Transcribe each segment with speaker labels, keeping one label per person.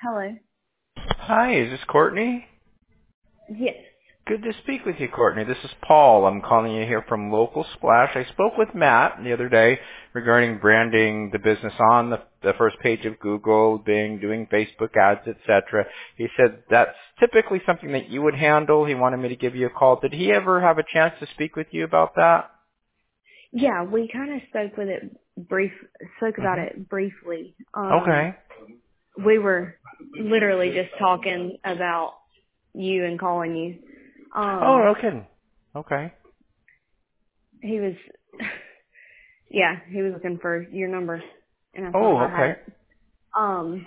Speaker 1: Hello.
Speaker 2: Hi, is this Courtney?
Speaker 1: Yes.
Speaker 2: Good to speak with you, Courtney. This is Paul. I'm calling you here from Local Splash. I spoke with Matt the other day regarding branding the business on the first page of Google, Bing, doing Facebook ads, etc. He said that's typically something that you would handle. He wanted me to give you a call. Did he ever have a chance to speak with you about that?
Speaker 1: Yeah, we kind of spoke about
Speaker 2: hmm
Speaker 1: it briefly.
Speaker 2: Okay.
Speaker 1: We were literally just talking about you and calling you.
Speaker 2: Oh,
Speaker 1: Um,
Speaker 2: okay. Okay.
Speaker 1: he was, yeah, he was looking for your number, and I thought
Speaker 2: Oh,
Speaker 1: I had
Speaker 2: okay.
Speaker 1: it. Um,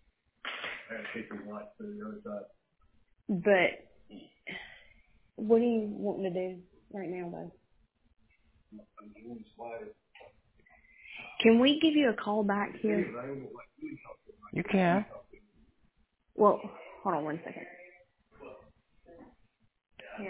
Speaker 1: but what do you want to do right now, though? Can we give you a call back here?
Speaker 2: You can.
Speaker 1: Well, hold on one second. Yeah.